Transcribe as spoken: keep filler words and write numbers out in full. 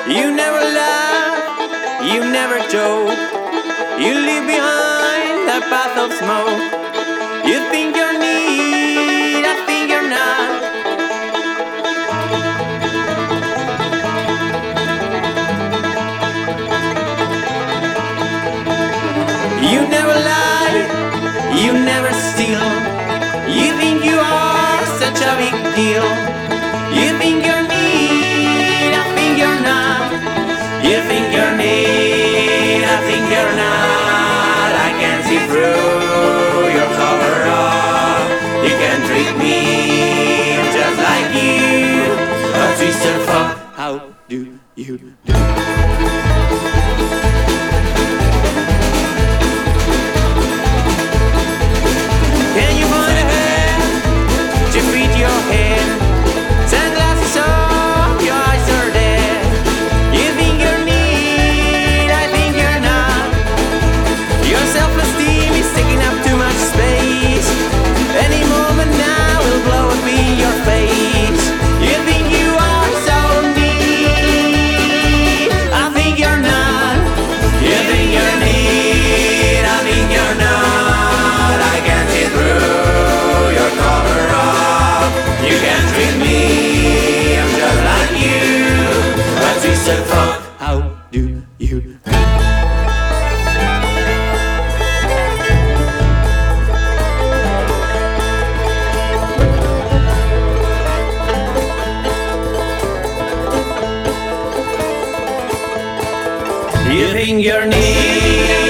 You never laugh, you never joke. You leave behind a path of smoke. You think you're neat, I think you're not. You never lie, you never steal. You think you are such a big deal. You think you're neat, I think you're not. You think you're neat, I think you're not. I can see through your cover up. You can treat me just like you. A twisted fuck, how do you do? Can you find a hand to feed your head? Sunglasses off, your eyes are dead. You think you're neat, I think you're not. Your self-esteem is taking up too much space. Any moment now will blow up in your face. You think you are so neat, I think you're not. You think you're neat, I think you're not. I can see through your cover up. You can treat me, I'm just like you. But she said, fuck, how do you do? You think you're neat,